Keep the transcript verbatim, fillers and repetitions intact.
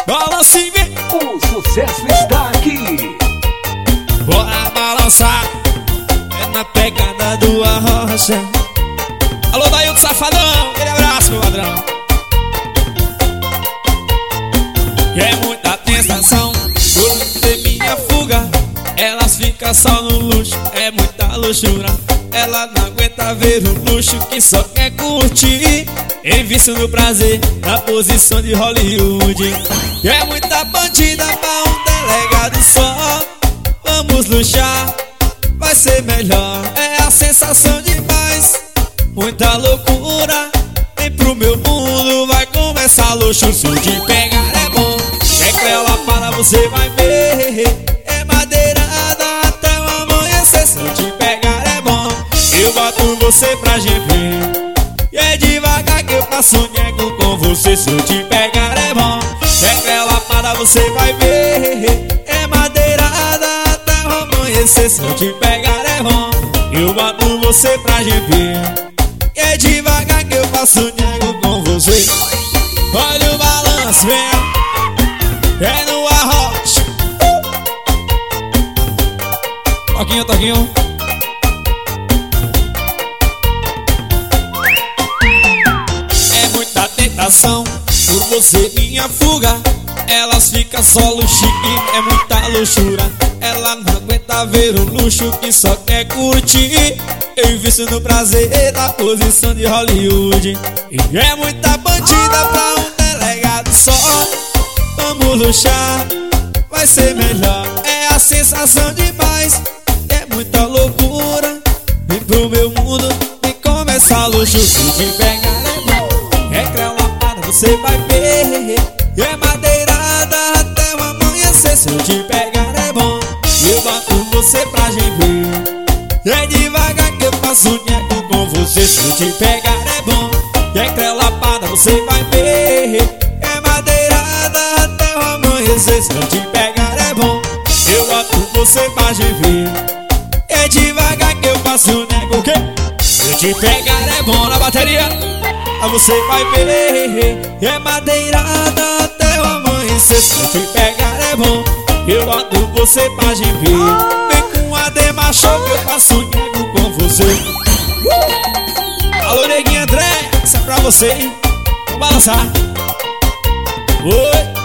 Balança e vem. O sucesso está aqui. Bora balançar, é na pegada do Arrocha. Alô, Dailton Safadão, aquele abraço, meu ladrão. Que é muita tentação, por ter minha fuga. Elas ficam só no luxo, é muita luxura. Ela não aguenta ver o luxo que só quer curtir. Em vício no prazer, na posição de Hollywood. Que é muita bandida pra um delegado só. Vamos luxar, vai ser melhor. É a sensação demais, muita loucura. Vem pro meu mundo, vai começar luxo. Se eu te pegar é bom, é crela para você vai ver. É madeirada até o amanhecer. Se eu te pegar é bom, eu boto você pra gemer. E é devagar que eu passo nego com você. Se eu te pegar é bom, é crela para você vai ver. É madeirada até o amanhecer. Se eu te pegar é bom, eu boto você pra gemer. E é devagar que eu passo nego com você. Olha o balanço, vem. É no Arrocha. Toquinho, toquinho. É muita tentação, por você minha fuga. Elas ficam só luxinho, é muita luxura. Ela não aguenta ver o luxo que só quer curtir. Eu invisto no prazer da posição de Hollywood. E é muita bandida pra um delegado só. Vamos luxar, vai ser melhor. É a sensação demais, é muita loucura. Vem pro meu mundo e começa a luxo. Se te pegar é bom, é crelapada, você vai ver. É madeirada até o amanhecer. Se eu te pegar é bom, eu boto você pra gemer. É devagar que eu faço nego com você. Se eu te pegar é bom, é crelapada, você vai ver. É madeirada até o amanhecer. Se eu te pegar é bom, eu boto você pra gemer. É devagar que eu faço nego o quê? Se eu te pegar é bom na bateria, você vai ver. É madeirada até o amanhecer. Se eu te pegar é bom, eu boto você pra gemer. Vem com a demachou que eu faço nego com você. Alô, neguinha André, isso é pra você, hein? Vamos balançar. Oi.